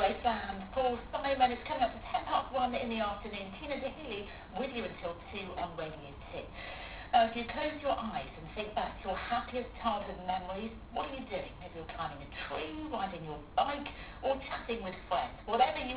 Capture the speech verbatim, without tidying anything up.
Graceland, Paul Simon. It's coming up to ten past one in the afternoon. Tina Daly with you until two on Radio two. Now, if you close your eyes and think back to your happiest childhood memories, what are you doing? Maybe you're climbing a tree, riding your bike, or chatting with friends. Whatever you